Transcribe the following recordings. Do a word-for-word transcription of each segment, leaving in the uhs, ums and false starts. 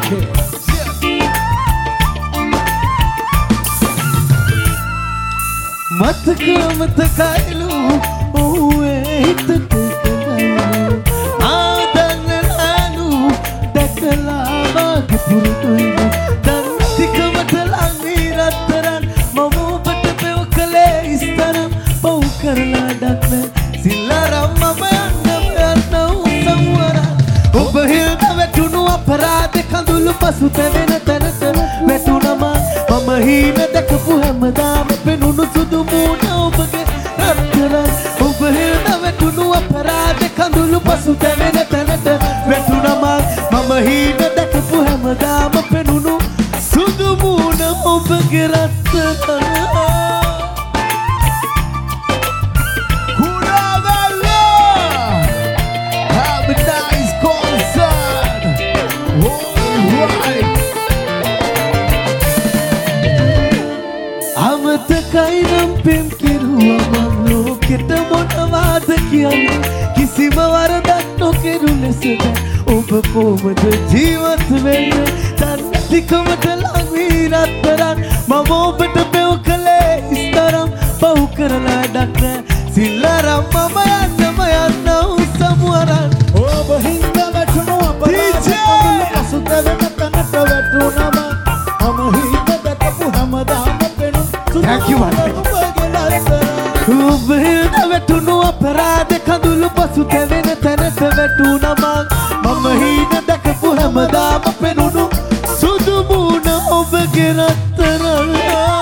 Okay. මතක මතකයිලු ඔහුේ හිතට ආදන්නලු දැකලා වාගේ පුරුදුයිලු දැන් ටිකමට ලංවී රත්තරන් මම ඔබට පෙව කළේ ඉස්තරම් පව් කරලා ඩක්න සිල්ලරම් මම යන්න යන්න උසම්වරන් ඔබ හිල්ද වැටුණු අපරාධ කඳුළු පසු තැවෙන තැනට වැටුණම මම හීන දැකපු හැමදාම පෙනුණු සුදු මූණ ඔබගේ රත්තරන් ඔබ හිල්ද වැටුණු අපරාධ කඳුළු පසු තැවෙන තැනට වැටුණම මම හීන දැකපු හැමදාම පෙනුණු සුදු මූණ ඔබගේ රත්තරන් අමතකයිනම් පෙම් කෙරුවා මම ලෝකෙට මොනවාද කියන්නේ කිසිම වරදක් නොකෙරු ලෙසද ඔබ කොහොමද ජීවත් වෙන්නේ තන්තිකමට ලංවී රත්තරන් මම ඔබට පෙව කළේ ඉස්තරම් පව් කරලා ඩක්න සිල්ලරම් මම යන්නම යන්න උසමුවරන් ඔබ හින්ද වැටුණු අපරාධ කඳුළු පසු තැවෙන තැනට වැටුණම මම හින්ද දැකපු හැමදාම Thank you, man. ඔබ හිල්ද වැටුණු අපරාධ කඳුළු පසු තැවෙන තැනට වැටුණම මම හීන දැකපු හැමදාම පෙනුණු සුදු මූණ ඔබගේ රත්තරන්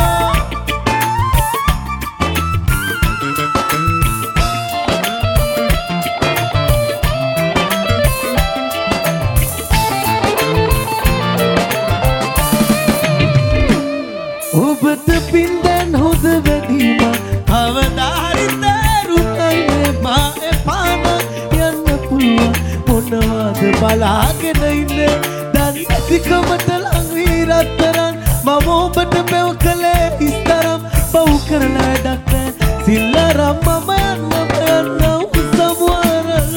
ඔබට පින්දැන් හොඳ වැඩීම අවදාරි තෑරුණයිනේ මා එපාන යන්න පුළුවන් මොනවාද බලාගෙන ඉන්නේ දැන් නැතිකමට ලංවී රත්තරන් මම ඔබට පෙව කළේ ඉස්තරම් පව් කරලා ඩක්න සිල්ලරම් මම යන්න යන්න උසමුවරන්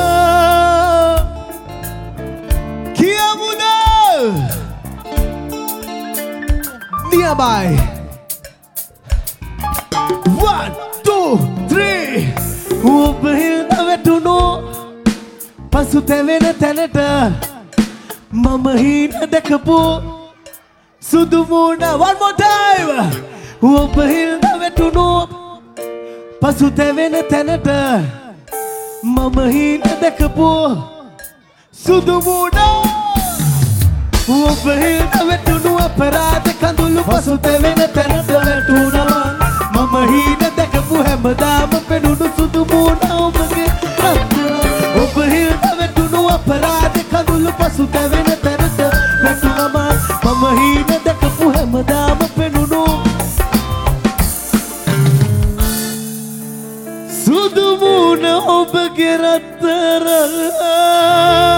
කියමුද Nearby. One, two, three. ඔබ හිල්ද වැටුණු පසු තැවෙන තැනට මම හීන දැකපු සුදු මූණ one more time. ඔබ හිල්ද වැටුණු පසු තැවෙන තැනට මම හීන දැකපු සුදු මූණ ඔබ හිල්ද වැටුණු අපරාධ කඳුළු පසු තැවෙන තැනට වැටුණම මම හීන දැකපු හැමදාම පෙනුණු සුදු මූණ ඔබගේ රත්තරන් ඔබ හිල්ද වැටුණු අපරාධ කඳුළු පසු තැවෙන තැනට වැටුණම මම හීන දැකපු හැමදාම පෙනුණු සුදු මූණ ඔබගේ රත්තරන්